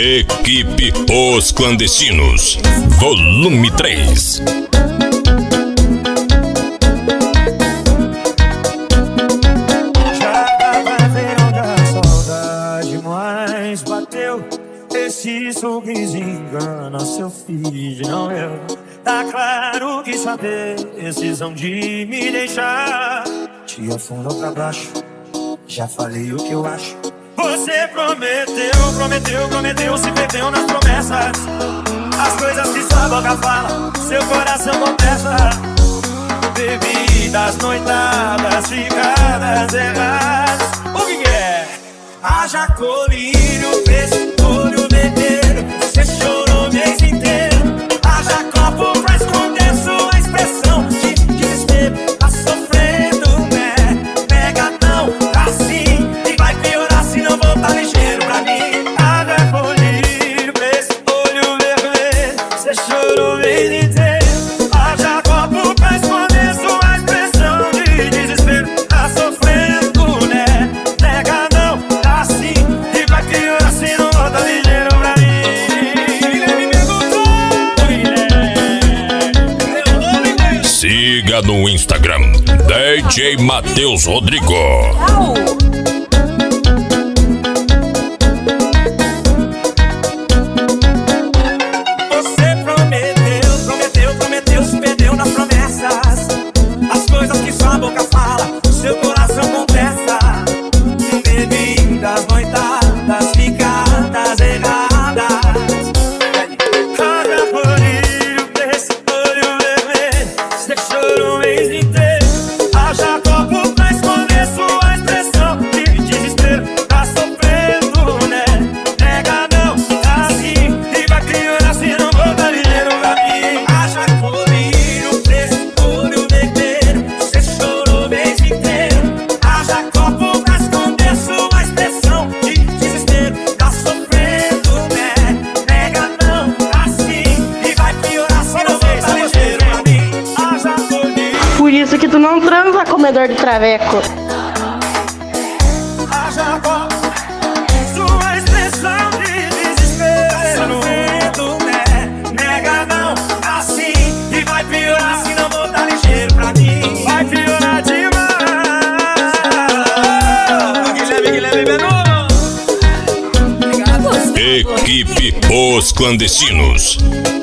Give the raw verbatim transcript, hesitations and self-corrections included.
Equipe Os Clandestinos, volume três. Já tava vendo a saudade, mas bateu. Esse sorriso engana seu filho, não eu. Tá claro que sua decisão de me deixar te afundou pra baixo. Já falei o que eu acho. Você prometeu, prometeu, prometeu, se perdeu nas promessas. As coisas que sua boca fala, seu coração confessa. Bebidas, noitadas, ficadas erradas. O que que é? Haja colírio, esse olho vermelho. Você chorou o mês inteiro. Haja copo pra esconder sua expressão de desespero. Tá sofrendo, né? Pega não, assim. E vai piorar se não voltar ligeiro pra mim. Haja colírio, esse olho vermelho. Você chorou o mês inteiro. Haja copo pra esconder sua expressão de desespero. Tá sofrendo, né? Pega não, assim. E vai piorar se não voltar ligeiro pra mim. Siga no Instagram D J Matheus Rodrigo. Você prometeu, prometeu, prometeu, se perdeu nas promessas. As coisas que sua boca fala, seu coração confessa. Bebidas, noitadas, ficadas erradas. Haja colírio pra esse olho vermelho. Você chorou o mês inteiro. Haja copo pra esconder sua expressão de desespero. Tá sofrendo, né? Nega não, assim. E vai piorar se não voltar ligeiro pra mim. Haja colírio pra esse olho vermelho. Você chorou o mês inteiro. Haja copo pra esconder sua expressão de desespero. Tá sofrendo, né? Nega não, assim. E vai piorar se não voltar ligeiro pra mim. Haja colírio. Por isso que tu não transa, comedor de traveco. Haja copo, sua expressão de desespero. Tá sofrendo, né? Nega não, assim. E vai piorar se não voltar ligeiro pra mim. Vai piorar demais. Guilherme, Guilherme Benu. Equipe Os Clandestinos,